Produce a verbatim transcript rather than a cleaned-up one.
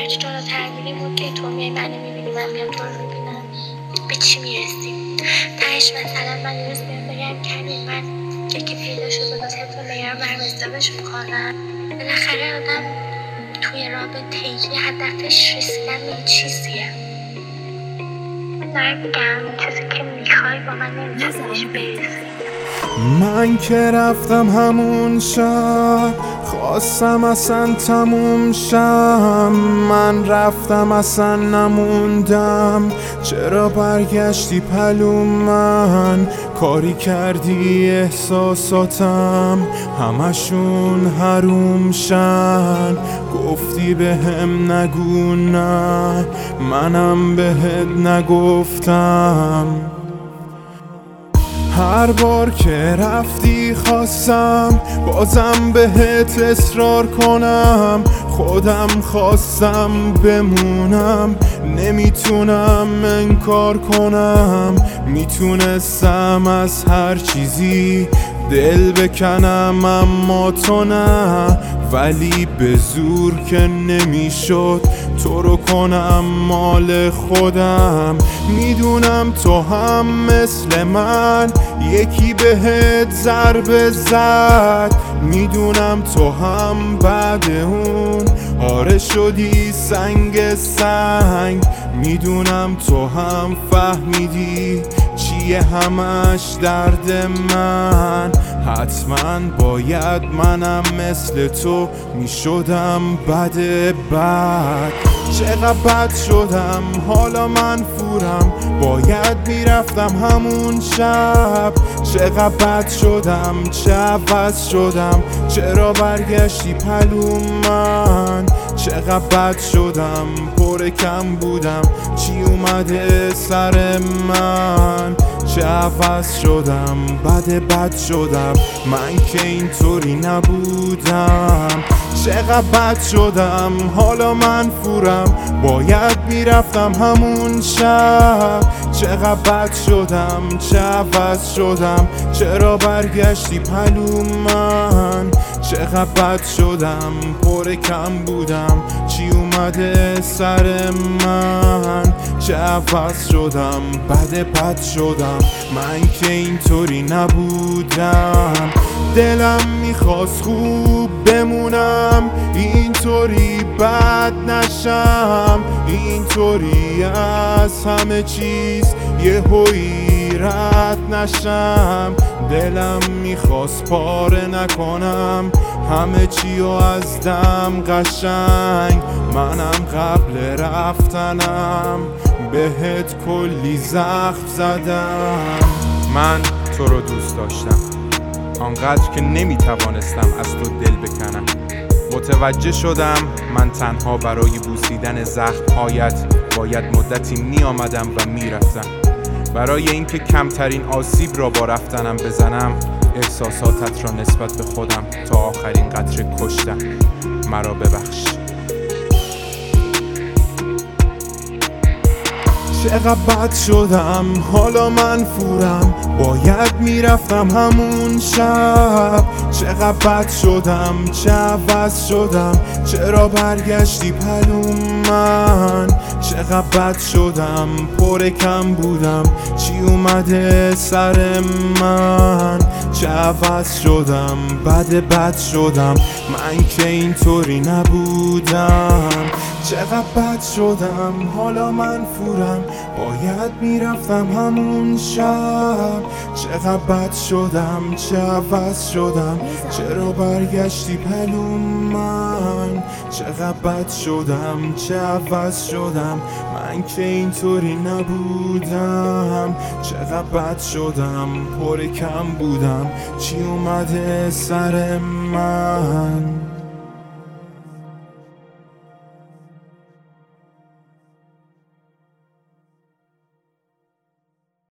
هرچی جلوتر میریم و که تو میای منو میبینی من میام تو رو میبینم به چی میرسیم؟ تهش مثلا من یه روز بیام بگم کریم من یکی پیدا شده با طبق معیار برم ازدواج میکنم. بالاخره آدم توی رابطه یه هدفش رسیدن به چیزیه. من دارم میگم چیزی که میخوای با من نمیتونی بهش برسی. من که رفتم همون شب خواستم اصلا تموم شم. من رفتم اصلا نموندم، چرا برگشتی پلو من؟ کاری کردی احساساتم همشون حروم شن. گفتی به هم نگو نه، منم بهت نگفتم. هر بار که رفتی خواستم بازم بهت اصرار کنم. خودم خواستم بمونم، نمیتونم انکار کنم. میتونستم از هر چیزی دل بکنم اما تو نه، ولی به زور که نمیشد تو رو کنم مال خودم. میدونم تو هم مثل من یکی بهت ضربه زد، میدونم تو هم بعد اون آره شدی سنگ سنگ. میدونم تو هم فهمیدی چیه همش درد من. حتما باید منم مثل تو میشدم بد بد. چقدر بد شدم حالا من فورم، باید میرفتم همون شب. چقدر بد شدم چه عوض شدم، چرا برگشتی پلو من؟ چقدر بد شدم پر کم بودم، چی اومده سر من؟ چه عوض شدم بد بد شدم، من که اینطوری نبودم. چقدر بد شدم حالا من فورم، باید میرفتم همون شب. چقدر بد شدم چه عوض شدم، چرا برگشتی پلو من؟ چقدر بد شدم پر کم بودم، چی اومده سر من؟ چه عوض شدم بد بد شدم، من که اینطوری نبودم. دلم میخواست خوب بمونم، اینطوری بد نشم. اینطوری از همه چیز یهویی رد نشم. دلم میخواست پاره نکنم همه چی و از دم قشنگ. منم قبل رفتنم بهت کلی زخم زدم. من تو رو دوست داشتم آنقدر که نمیتوانستم از تو دل بکنم. متوجه شدم من تنها برای بوسیدن زخم‌هایت باید مدتی می آمدم و می رفتم. برای اینکه کمترین آسیب را با رفتنم بزنم احساساتت را نسبت به خودم تا آخرین قطره کشتم. مرا ببخش. چقدر بد شدم حالا من فورم، باید میرفتم همون شب. چقدر بد شدم چه عوض شدم، چرا برگشتی پلو من؟ چقدر بد شدم پر کم بودم، چی اومده سر من؟ چه عوض شدم بد بد شدم، من که اینطوری نبودم. چقدر بد شدم حالا من فورم، باید میرفتم همون شب. چقدر بد شدم چه عوض شدم، چرا برگشتی پلو من؟ چقدر بد شدم چه عوض شدم، من که اینطوری نبودم. چقدر بد شدم پر کم بودم، چی اومده سر من؟